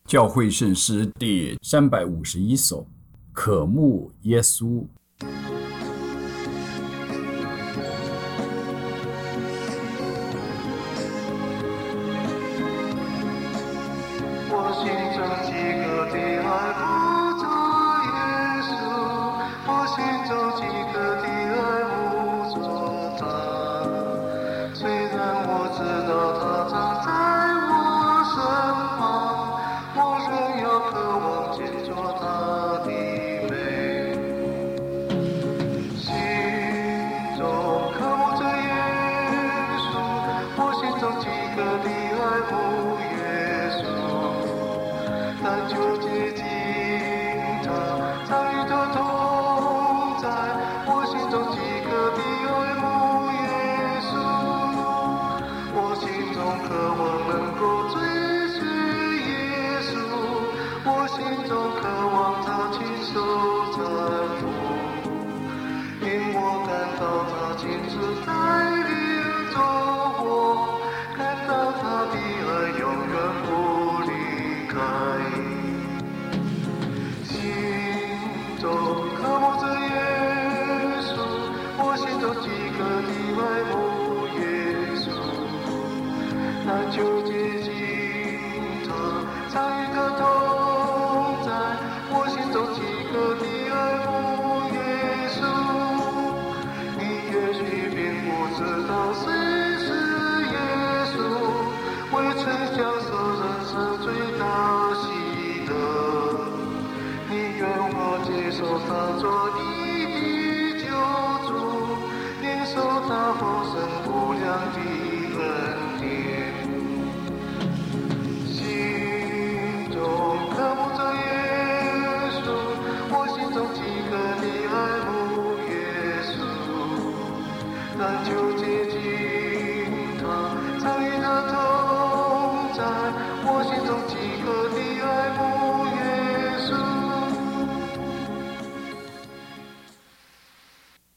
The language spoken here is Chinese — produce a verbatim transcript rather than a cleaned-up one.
教会圣诗第三百五十一首，渴慕耶稣。 我心中饥渴的爱不住耶稣，我心中饥渴的爱不住他。虽然我知道他常在我身旁，我仍要渴望见着他的美。心中渴慕着耶稣，我心中饥渴的爱慕耶稣。但求接近